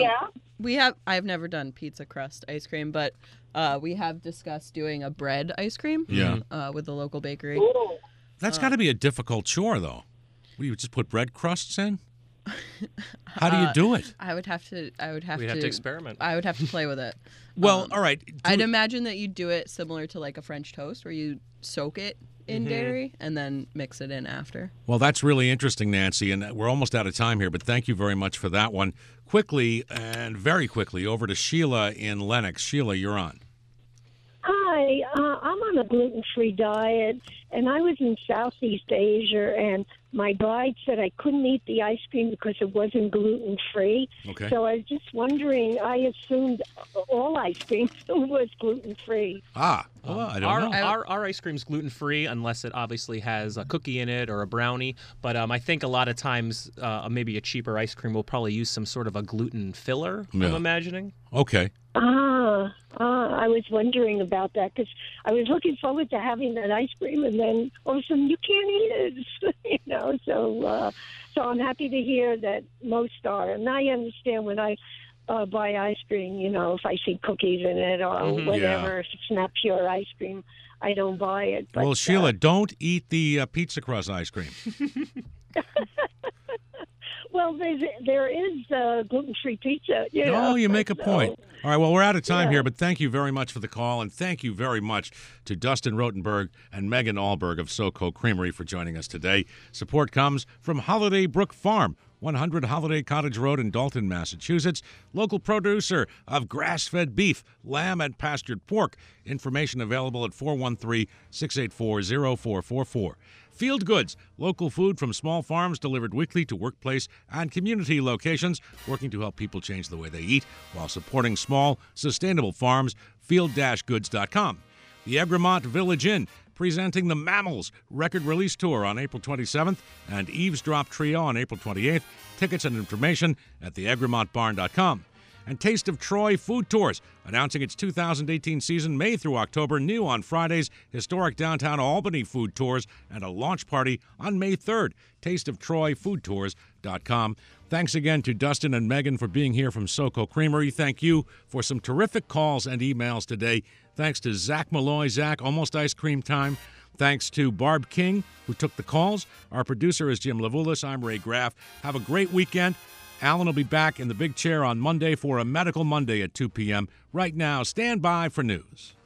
I've never done pizza crust ice cream, but we have discussed doing a bread ice cream. With the local bakery. Ooh. That's got to be a difficult chore, though. What, do you just put bread crusts in? How do you do it? I would have to. We'd have to experiment. I would have to play with it. Well, all right. I'd imagine that you do it similar to like a French toast, where you soak it in dairy and then mix it in after. Well, that's really interesting, Nancy, and we're almost out of time here, but thank you very much for that one. Quickly, and very quickly, over to Sheila in Lenox. Sheila, you're on. Hi, I'm on a gluten-free diet, and I was in Southeast Asia, and my bride said I couldn't eat the ice cream because it wasn't gluten-free. Okay. So I was just wondering, I assumed all ice cream was gluten-free. Well, I don't know. Our ice cream's gluten-free unless it obviously has a cookie in it or a brownie. But I think a lot of times maybe a cheaper ice cream will probably use some sort of a gluten filler, Yeah. I'm imagining. Okay. I was wondering about that because I was looking forward to having that ice cream, and then all of a sudden you can't eat it, So I'm happy to hear that most are, and I understand when I buy ice cream, if I see cookies in it or whatever, if it's not pure ice cream, I don't buy it. But, Well, Sheila, don't eat the pizza crust ice cream. Well, there is gluten-free pizza. You make a point. All right, well, we're out of time here, but thank you very much for the call, and thank you very much to Dustin Rotenberg and Megan Allberg of SoCo Creamery for joining us today. Support comes from Holiday Brook Farm, 100 Holiday Cottage Road in Dalton, Massachusetts. Local producer of grass-fed beef, lamb, and pastured pork. Information available at 413-684-0444. Field Goods, local food from small farms delivered weekly to workplace and community locations, working to help people change the way they eat while supporting small, sustainable farms. Field-goods.com. The Egremont Village Inn, presenting the Mammals record release tour on April 27th and Eavesdrop Trio on April 28th. Tickets and information at theegremontbarn.com. And Taste of Troy Food Tours, announcing its 2018 season May through October, new on Fridays, historic downtown Albany food tours, and a launch party on May 3rd. tasteoftroyfoodtours.com. Thanks again to Dustin and Megan for being here from SoCo Creamery. Thank you for some terrific calls and emails today. Thanks to Zach Malloy. Zach, almost ice cream time. Thanks to Barb King, who took the calls. Our producer is Jim Levulis. I'm Ray Graff. Have a great weekend. Alan will be back in the big chair on Monday for a Medical Monday at 2 p.m. Right now, stand by for news.